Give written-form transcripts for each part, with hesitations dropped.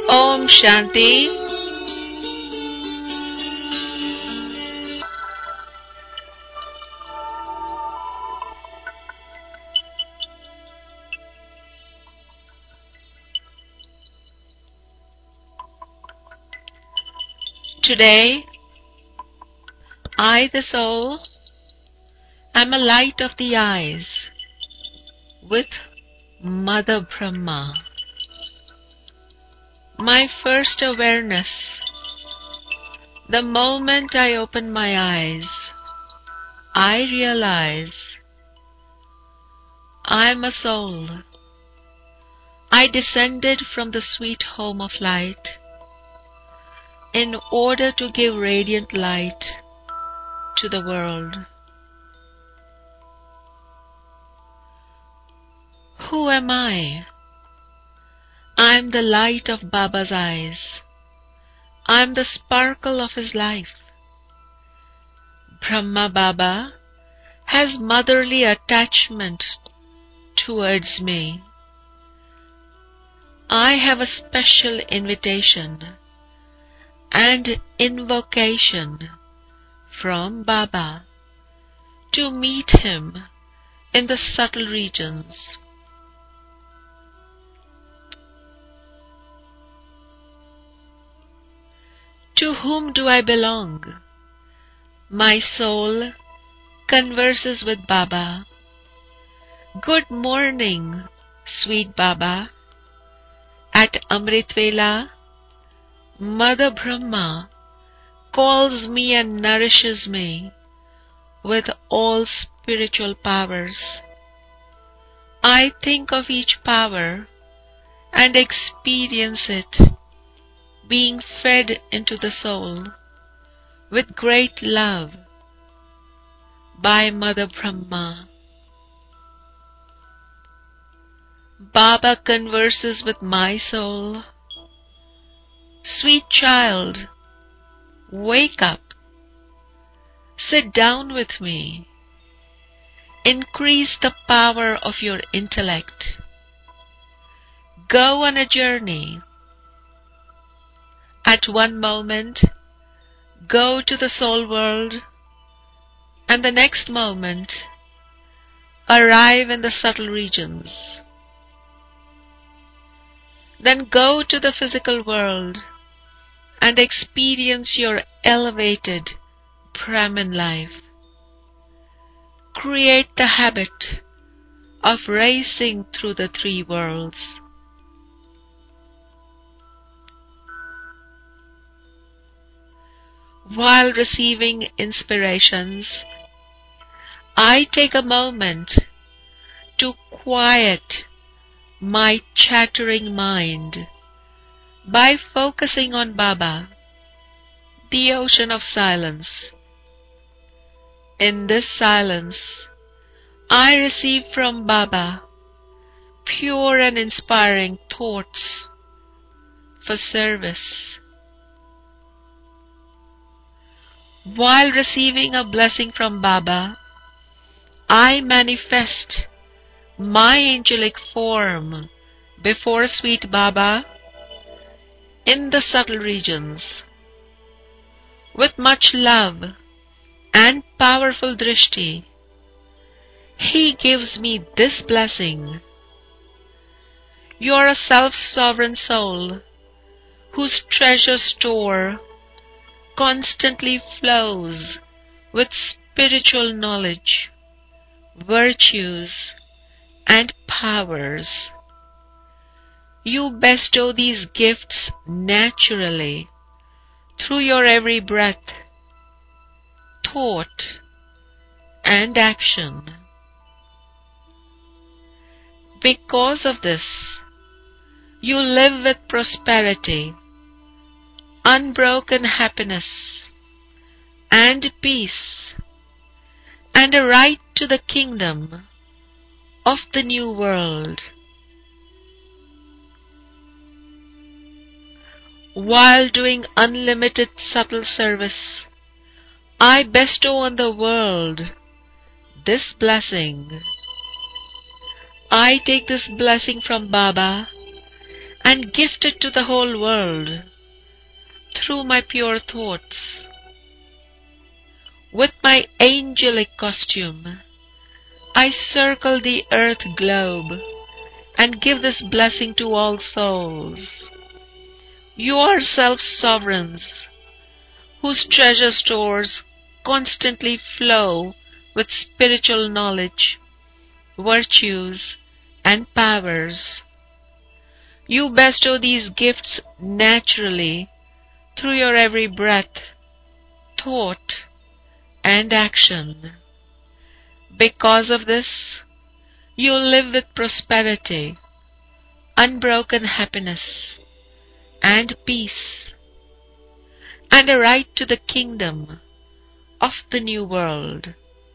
Om Shanti. Today, I, the soul, am a light of the eyes with Mother Brahma. My first awareness, the moment I open my eyes, I realize I am a soul. I descended from the sweet home of light in order to give radiant light to the world. Who am I? I am the light of Baba's eyes. I am the sparkle of his life. Brahma Baba has motherly attachment towards me. I have a special invitation and invocation from Baba to meet him in the subtle regions. To whom do I belong? My soul converses with Baba. Good morning, sweet Baba. At Amrit Vela, Mother Brahma calls me and nourishes me with all spiritual powers. I think of each power and experience it being fed into the soul with great love by Mother Brahma. Baba converses with my soul. Sweet child, wake up. Sit down with me. Increase the power of your intellect. Go on a journey. At one moment, go to the soul world, and the next moment, arrive in the subtle regions. Then go to the physical world and experience your elevated Brahman life. Create the habit of racing through the three worlds. While receiving inspirations, I take a moment to quiet my chattering mind by focusing on Baba, the ocean of silence. In this silence, I receive from Baba pure and inspiring thoughts for service. While receiving a blessing from Baba, I manifest my angelic form before sweet Baba in the subtle regions. With much love and powerful drishti, he gives me this blessing. You are a self-sovereign soul whose treasure store constantly flows with spiritual knowledge, virtues, and powers. You bestow these gifts naturally through your every breath, thought, and action. Because of this, you live with prosperity, unbroken happiness, and peace, and a right to the kingdom of the new world. While doing unlimited subtle service, I bestow on the world this blessing. I take this blessing from Baba and gift it to the whole world through my pure thoughts. With my angelic costume, I circle the earth globe and give this blessing to all souls. Yourselves sovereigns, whose treasure stores constantly flow with spiritual knowledge, virtues, and powers. You bestow these gifts naturally through your every breath, thought, and action. Because of this, you live with prosperity, unbroken happiness, and peace, and a right to the kingdom of the new world.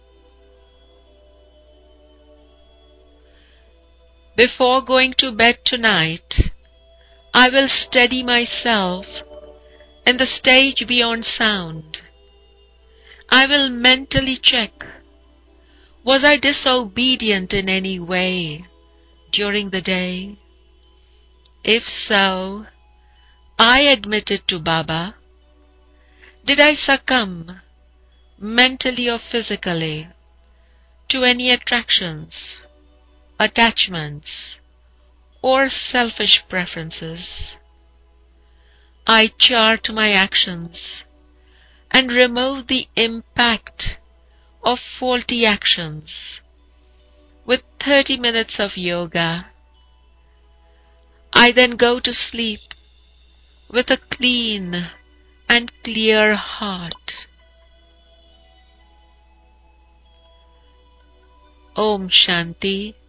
Before going to bed tonight, I will steady myself in the stage beyond sound. I will mentally check, was I disobedient in any way during the day? If so, I admit it to Baba. Did I succumb, mentally or physically, to any attractions, attachments, or selfish preferences? I chart my actions and remove the impact of faulty actions with 30 minutes of yoga. I then go to sleep with a clean and clear heart. Om Shanti.